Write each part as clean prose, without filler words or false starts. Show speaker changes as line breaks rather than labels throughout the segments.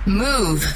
Move.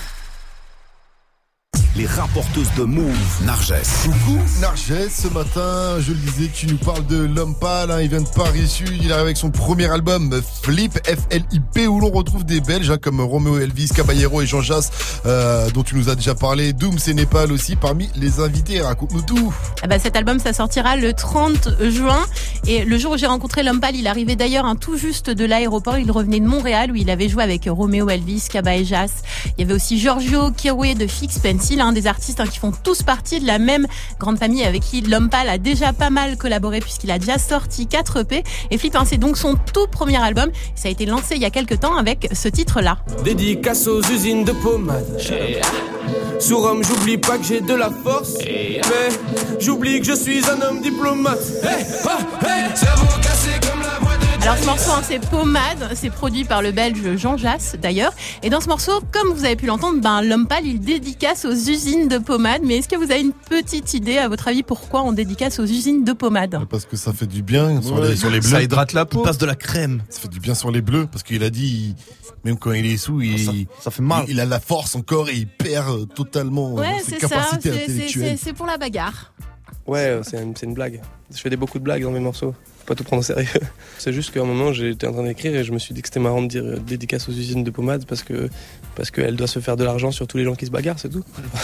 Les rapporteuses de Move, Narges.
Coucou Narges, ce matin, je le disais, tu nous parles de l'homme pâle, il vient de Paris Sud, il arrive avec son premier album Flip, F-L-I-P, où l'on retrouve des Belges comme Romeo Elvis, Caballero et Jean Jass, dont tu nous as déjà parlé, Dooms et Népal aussi parmi les invités. Raconte-nous tout.
Cet album, ça sortira le 30 juin, et le jour où j'ai rencontré l'homme pâle, il arrivait d'ailleurs tout juste de l'aéroport, il revenait de Montréal où il avait joué avec Romeo Elvis, Cabba et Jass. Il y avait aussi Giorgio Kiroué de Fix Pencil, des artistes qui font tous partie de la même grande famille avec qui l'homme pâle a déjà pas mal collaboré puisqu'il a déjà sorti 4 EP. Et Flip, c'est donc son tout premier album. Ça a été lancé il y a quelques temps avec ce titre-là.
Dédicace aux usines de pommade. Sous Rome, j'oublie pas que j'ai de la force. Mais j'oublie que je suis un homme diplomate. Cerveau cassé comme la voix de...
Alors ce morceau, c'est Pommade, c'est produit par le Belge Jean Jass d'ailleurs. Et dans ce morceau, comme vous avez pu l'entendre, l'homme pâle, il dédicace aux usines de pommade. Mais est-ce que vous avez une petite idée, à votre avis, pourquoi on dédicace aux usines de pommade ?
Parce que ça fait du bien sur les bleus.
Ça hydrate la peau.
Il passe de la crème.
Ça fait du bien sur les bleus, parce qu'il a dit, même quand il est sous,
ça fait mal.
Il a la force encore et il perd totalement ses capacités intellectuelles.
C'est pour la bagarre.
Ouais, c'est une blague. Je fais beaucoup de blagues dans mes morceaux. Pas tout prendre au sérieux. C'est juste qu'à un moment j'étais en train d'écrire et je me suis dit que c'était marrant de dire dédicace aux usines de pommade parce qu'elle doit se faire de l'argent sur tous les gens qui se bagarrent, c'est tout.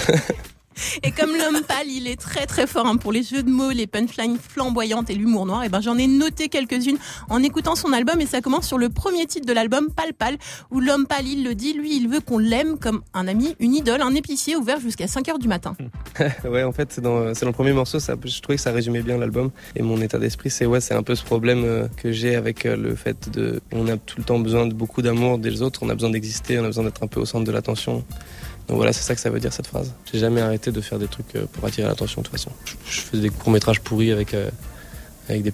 Et comme l'homme pâle, il est très très fort pour les jeux de mots, les punchlines flamboyantes et l'humour noir, et j'en ai noté quelques-unes en écoutant son album, et ça commence sur le premier titre de l'album, Pâle Pâle, où l'homme pâle, il le dit, lui, il veut qu'on l'aime comme un ami, une idole, un épicier ouvert jusqu'à 5h du matin.
Ouais, en fait, c'est dans le premier morceau, je trouvais que ça résumait bien l'album, et mon état d'esprit, c'est un peu ce problème que j'ai avec le fait on a tout le temps besoin de beaucoup d'amour des autres, on a besoin d'exister, on a besoin d'être un peu au centre de l'attention. Donc voilà, c'est ça que ça veut dire cette phrase. J'ai jamais arrêté de faire des trucs pour attirer l'attention de toute façon. Je faisais des courts-métrages pourris avec des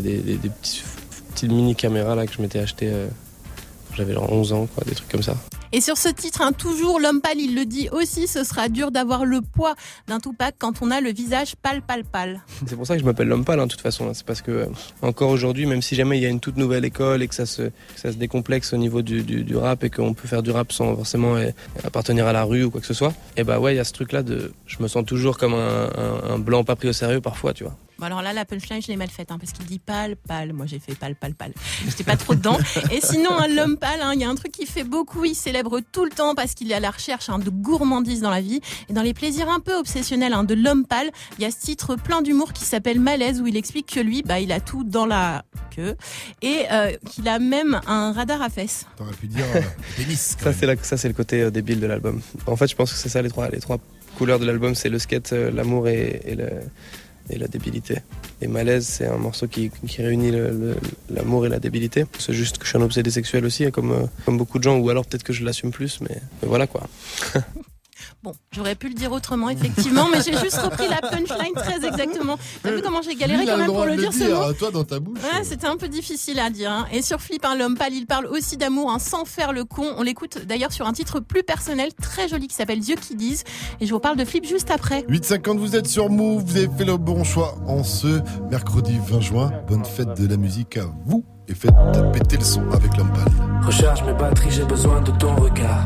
petites mini-caméras là, que je m'étais acheté quand j'avais 11 ans, des trucs comme ça.
Et sur ce titre, toujours l'homme pâle, il le dit aussi, ce sera dur d'avoir le poids d'un Tupac quand on a le visage pâle.
C'est pour ça que je m'appelle l'homme pâle, de toute façon. C'est parce que, encore aujourd'hui, même si jamais il y a une toute nouvelle école et que ça se décomplexe au niveau du rap et qu'on peut faire du rap sans forcément appartenir à la rue ou quoi que ce soit, il y a ce truc-là je me sens toujours comme un blanc pas pris au sérieux parfois, tu vois.
Bon alors là, la punchline, je l'ai mal faite, parce qu'il dit pâle. Moi, j'ai fait pâle. J'étais pas trop dedans. Et sinon, l'homme pâle, il y a un truc qui fait beaucoup, il célèbre tout le temps parce qu'il est à la recherche de gourmandise dans la vie. Et dans les plaisirs un peu obsessionnels de l'homme pâle, il y a ce titre plein d'humour qui s'appelle Malaise, où il explique que lui, il a tout dans la queue et qu'il a même un radar à fesses.
T'aurais pu dire pénis.
Ça, c'est le côté débile de l'album. En fait, je pense que c'est ça les trois couleurs de l'album, c'est le skate, l'amour et la débilité. Et Malaise, c'est un morceau qui réunit l'amour et la débilité. C'est juste que je suis un obsédé sexuel aussi, comme beaucoup de gens, ou alors peut-être que je l'assume plus, mais voilà quoi.
Bon, j'aurais pu le dire autrement, effectivement, mais j'ai juste repris la punchline très exactement. T'as vu comment j'ai galéré quand même pour le dire, ce mot ?
Toi, dans ta bouche.
Ouais, c'était un peu difficile à dire. Et sur Flip, l'homme pâle, il parle aussi d'amour, sans faire le con. On l'écoute d'ailleurs sur un titre plus personnel, très joli, qui s'appelle Dieu qui dise. Et je vous parle de Flip juste après.
8h50, vous êtes sur Move, vous avez fait le bon choix en ce mercredi 20 juin. Bonne fête de la musique à vous et faites péter le son avec l'homme pâle.
Recharge mes batteries, j'ai besoin de ton regard.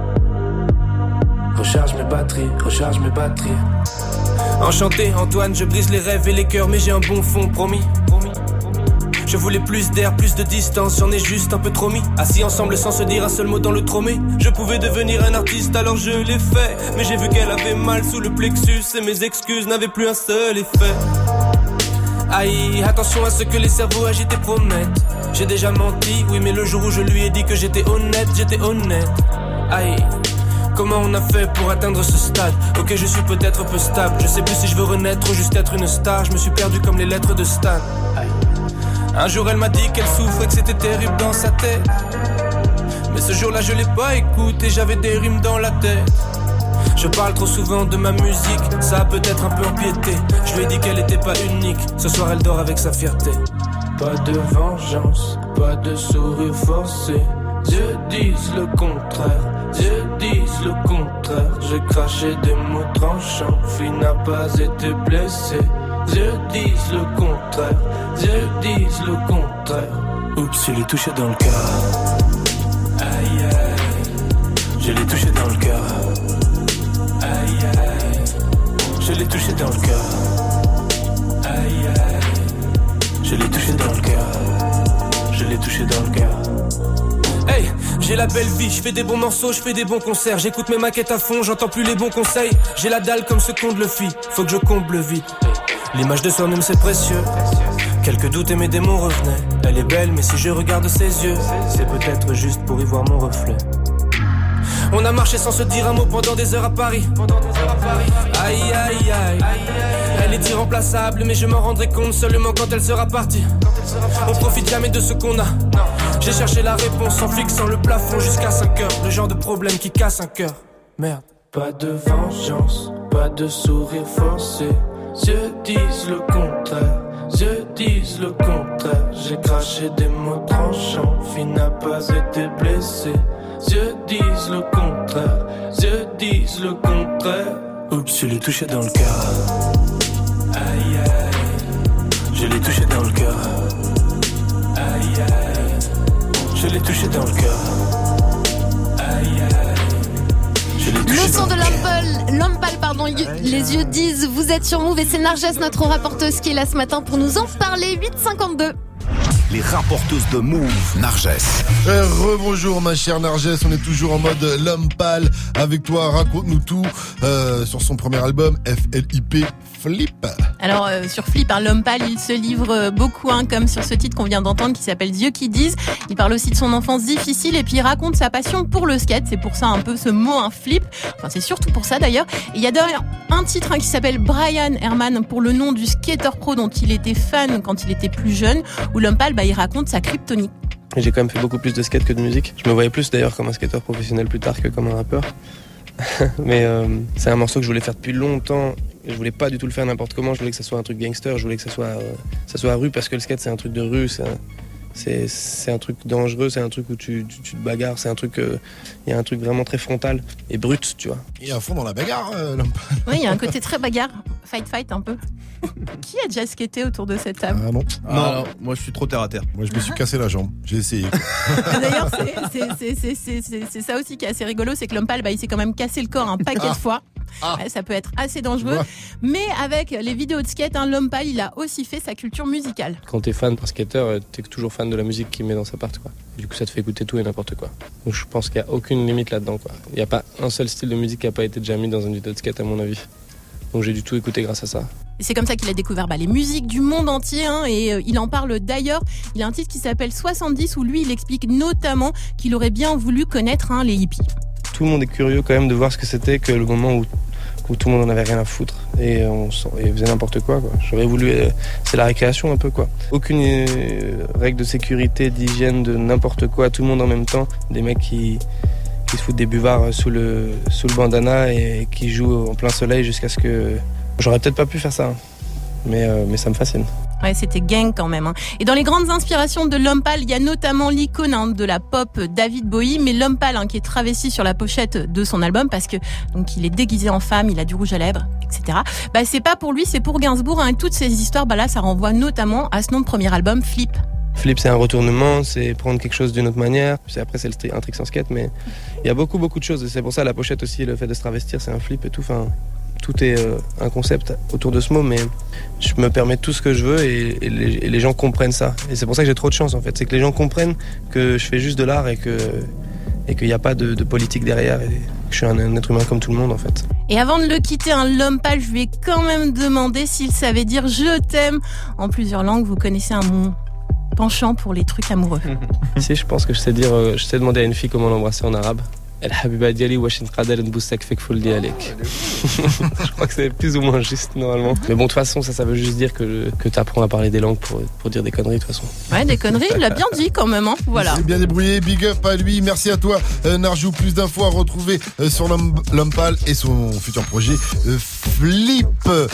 Recharge mes batteries.
Enchanté Antoine, je brise les rêves et les cœurs, mais j'ai un bon fond, promis. Je voulais plus d'air, plus de distance, j'en ai juste un peu trop mis. Assis ensemble sans se dire un seul mot dans le tromé. Je pouvais devenir un artiste, alors je l'ai fait. Mais j'ai vu qu'elle avait mal sous le plexus et mes excuses n'avaient plus un seul effet. Aïe, attention à ce que les cerveaux agités promettent. J'ai déjà menti, oui, mais le jour où je lui ai dit que j'étais honnête. Aïe. Comment on a fait pour atteindre ce stade? Ok, je suis peut-être peu stable. Je sais plus si je veux renaître ou juste être une star. Je me suis perdu comme les lettres de Stan. Un jour elle m'a dit qu'elle souffrait, que c'était terrible dans sa tête. Mais ce jour-là je l'ai pas écouté, j'avais des rimes dans la tête. Je parle trop souvent de ma musique, ça a peut-être un peu empiété. Je lui ai dit qu'elle était pas unique, ce soir elle dort avec sa fierté.
Pas de vengeance, pas de sourire forcé. Dieu dise le contraire, Dieu dise le contraire. J'ai craché des mots tranchants, fille n'a pas été blessée. Dieu dise le contraire, Dieu dise le contraire. Oups, je l'ai touché dans le cœur. Aïe aïe, je l'ai touché dans touché dans le cœur.
Hey, j'ai la belle vie, je fais des bons morceaux, je fais des bons concerts. J'écoute mes maquettes à fond, j'entends plus les bons conseils. J'ai la dalle comme ce qu'on le fit, faut que je comble vite. L'image de soi-même c'est précieux. Quelques doutes et mes démons revenaient. Elle est belle mais si je regarde ses yeux, c'est peut-être juste pour y voir mon reflet. On a marché sans se dire un mot pendant des heures à Paris. Aïe aïe aïe. Elle est irremplaçable mais je m'en rendrai compte seulement quand elle sera partie. On profite jamais de ce qu'on a. J'ai cherché la réponse en fixant le plafond jusqu'à 5 heures. Le genre de problème qui casse un cœur. Merde.
Pas de vengeance, pas de sourire forcé. Yeux disent le contraire, yeux disent le contraire. J'ai craché des mots tranchants, fille n'a pas été blessée. Yeux disent le contraire, yeux disent le contraire.
Oups, je l'ai touché dans le cœur.
Aïe aïe,
Je l'ai touché dans le cœur.
aïe aïe,
Je l'ai touché dans le cœur.
aïe aïe.
Je l'ai touché
Le son
dans
de
le cœur.
Lompal, pardon, les yeux disent, vous êtes sur Move et c'est Narges, notre rapporteuse qui est là ce matin pour nous en parler, 8h52.
Les rapporteuses de Move, Narges.
Rebonjour ma chère Narges, on est toujours en mode Lompal avec toi, raconte-nous tout sur son premier album FLIP Flip.
Alors sur Flip, Lompal, il se livre beaucoup, comme sur ce titre qu'on vient d'entendre qui s'appelle Dieu qui disent. Il parle aussi de son enfance difficile et puis il raconte sa passion pour le skate. C'est pour ça un peu ce mot, flip. Enfin c'est surtout pour ça d'ailleurs. Et il y a d'ailleurs un titre qui s'appelle Brian Herman pour le nom du skater pro dont il était fan quand il était plus jeune, où Lompal il raconte sa kryptonite.
J'ai quand même fait beaucoup plus de skate que de musique. Je me voyais plus d'ailleurs comme un skateur professionnel plus tard que comme un rappeur. Mais c'est un morceau que je voulais faire depuis longtemps. Je voulais pas du tout le faire n'importe comment. Je voulais que ça soit un truc gangster. Je voulais que ça soit rue parce que le skate c'est un truc de rue. C'est un truc dangereux. C'est un truc où tu te bagarres. C'est un truc. Il y a un truc vraiment très frontal et brut, tu vois.
Et à fond dans la bagarre, Lompal.
Oui, il y a un côté très bagarre, fight un peu. Qui a déjà skaté autour de cette table?
Ah non.
Non, alors, moi je suis trop terre à terre.
Moi je me suis cassé la jambe, j'ai essayé.
D'ailleurs, c'est ça aussi qui est assez rigolo, c'est que Lompal, il s'est quand même cassé le corps un paquet de fois. Ouais, ça peut être assez dangereux. Mais avec les vidéos de skate, Lompal, il a aussi fait sa culture musicale.
Quand t'es fan par skater, t'es toujours fan de la musique qu'il met dans sa part, quoi. Du coup, ça te fait écouter tout et n'importe quoi. Donc je pense qu'il y a aucune limite là-dedans, quoi. Il y a pas un seul style de musique qui a pas été déjà mis dans une vidéo de skate, à mon avis. Donc j'ai du tout écouté grâce à ça.
Et c'est comme ça qu'il a découvert les musiques du monde entier, et il en parle d'ailleurs. Il a un titre qui s'appelle 70 où lui il explique notamment qu'il aurait bien voulu connaître les hippies.
Tout le monde est curieux quand même de voir ce que c'était que le moment où tout le monde en avait rien à foutre et faisait n'importe quoi. J'aurais voulu, c'est la récréation un peu, quoi. Aucune règle de sécurité, d'hygiène, de n'importe quoi, tout le monde en même temps. Des mecs qui se foutent des buvards sous le bandana et qui jouent en plein soleil jusqu'à ce que... J'aurais peut-être pas pu faire ça, mais ça me fascine.
Ouais, c'était gang quand même. Et dans les grandes inspirations de Lompal, il y a notamment l'icône de la pop David Bowie, mais Lompal qui est travesti sur la pochette de son album parce que donc il est déguisé en femme, il a du rouge à lèvres, etc. C'est pas pour lui, c'est pour Gainsbourg. Et toutes ces histoires, là, ça renvoie notamment à ce nom de premier album, Flip.
Flip, c'est un retournement, c'est prendre quelque chose d'une autre manière. Après, c'est un trick sans skate, mais il y a beaucoup de choses. Et c'est pour ça la pochette aussi, le fait de se travestir, c'est un flip et tout. Enfin, tout est un concept autour de ce mot, mais je me permets tout ce que je veux et les gens comprennent ça. Et c'est pour ça que j'ai trop de chance, en fait. C'est que les gens comprennent que je fais juste de l'art et qu'il n'y a pas de politique derrière et que je suis un être humain comme tout le monde, en fait.
Et avant de le quitter, Lompal, je lui ai quand même demandé s'il savait dire « je t'aime » en plusieurs langues. Vous connaissez un penchant pour les trucs amoureux.
Si, je pense que je sais demander à une fille comment l'embrasser en arabe. El Habiba Diali Washin Qadar Nbousak Fekful Dialek. Je crois que c'est plus ou moins juste normalement. Mais bon, de toute façon, ça veut juste dire que t'apprends à parler des langues pour dire des conneries, de toute façon.
Ouais, des conneries, il l'a bien dit quand même, voilà.
Il est bien débrouillé, big up à lui. Merci à toi, Narjou. Plus d'infos à retrouver sur Lompal et son futur projet Flip.